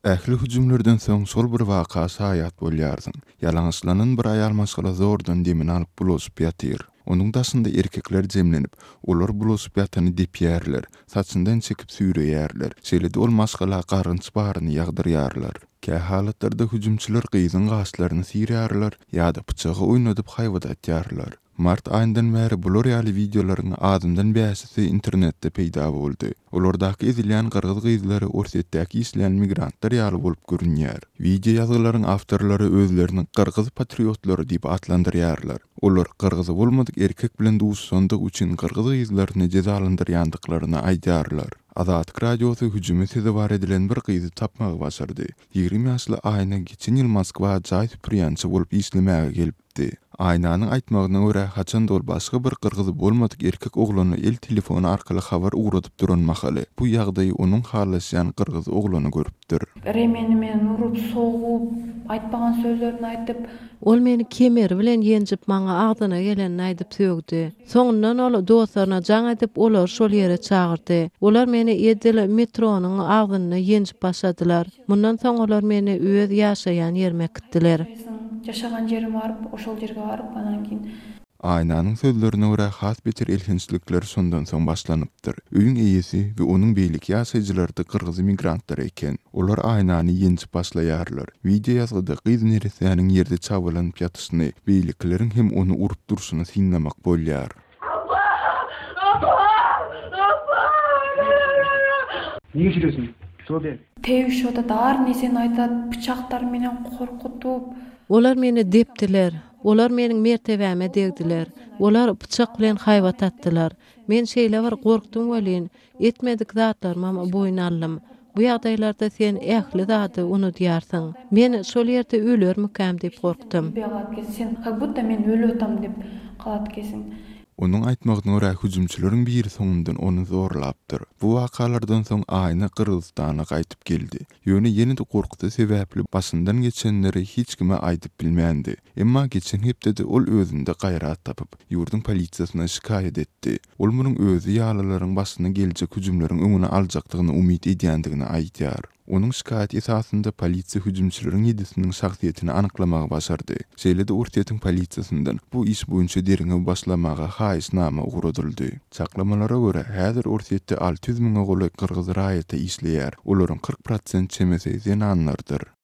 Ähli hüjümlerden soň şol bir waka saýat bolýardyň. Ýalaňyçlanan bir aýal maşgala zordan demin alyp bulosup ýatyr. Onuň daşynda erkekler jemlenip, olar bulosup ýatany depýärler, saçyndan çekip süýreýärler. Şeýle-de ol maşgala garynç baryny ýagdyrýarlar. Kä halatlarda hüjümçiler gyzyň gaçlaryny sirýarlar ýa-da pyçagy oýnadyp haýwadatýarlar. Mart ayından bäri bular ýaly videolaryň adymdan bäsisi internetde peýda boldy. Olardaky edilýän gyrgyz gyzlary Orsetdäki isleýän migrantlar ýaly bolup görünýär. Video ýazgylaryň awtorlary özlerini gyrgyz patriotlary diýip atlandyrýarlar. Olar gyrgyz bolmadyk erkek bilen duşsandyk üçin gyrgyz gyzlaryny jezalandyrýandyklaryny aýdýarlar. Azatlyk radiosu hüjüme seze bar edilen bir gyzy tapmagy başardy. 20 ýaşly Ayna geçen ýyl Moskwa jaý süpürýänçi bolup işlemäge gelipdi. Aynanyň aýtmagyna görä haçan dol başga bir gyrgyz bolmadyk erkek oglany el telefonu arkaly habar uguradyp duranmakaly. Bu ýagdaýy onuň halaşýan gyrgyz oglany görüpdir. Remeni meni urup, soğup, aýtpagan sözlerini aýtyp, Ol meni kemer bilen ýenjip maňa agdyna gelenini aýdyp sögdi. Soňundan ol dostlaryna jaň edip olar şol ýere çagyrdy. Olar meni edil metronyň agdyna ýenjip başladylar. Mundan soň olar meni öz ýaşaýan ýerime gitdiler. yaşagan jerime barıp, oşol jerge barıp, anan kiň Aynanyň sözlerine görä has beter elhinçlikler sondan soň başlanypdyr. Öýüň eýesi we onuň beýlik ýaşaýjylary gyrgyz migrantlar eken. Olar Aynany ýenjip başlaýarlar. Video ýazgyda gyz neresiniň ýerde çabulanyp ýatyşyny, beýlikleriň hem onu urup durşyny sinlemek bolýar. Niye gülüyorsun? Söyle. tebişoda dar neseni aýtat, bıçaklar menen korkutup, Olar meni depdiler. Olar meniň mertebäme degdiler. Olar bıçak bilen haýwat atdylar. Men şeýle bir gorkdum welin. Etmedik zatlarymam boyun allym. Bu ýagdaýlarda sen ähli zady unutýarsyň. Men şol ýerde ölermikän diýip gorkdum. beýgat kesin, sen как будто men ölüyotam dep kalat kesin. Onuň aýtmagyna görä hüjümçileriň biri soňundan onu zorlapdyr. Bu wakalardan soň Ayna Kyrgyzstana gaýtyp geldi. Ýöne ýene-de gorkuda sebäpli başyndan geçenleri hiç kime aýdyp bilmändi. Emma geçen hepde ol özünde gaýrat tapyp ýurdun polisiýasyna şikaýet etdi. Ol munyň özü ýalylaryň başyna geljek hüjümleriň öňüne aljakdygyny umyt edýändigini aýdýar. Onuň şikaýet esasynda polisiýa hüjümçileriň ýedisiniň şahsiýetini anyklamagy başardy. Şeýle-de Orsetdäki polisiýasyndan bu iş boýunça deriňe başlamaga haýysnama uguradyldy. Çaklamalara görä häzir Orsetde 600 000 goly gyrgyz raýaty işleýär. Olaryň 40% çemesi zenanlardyr.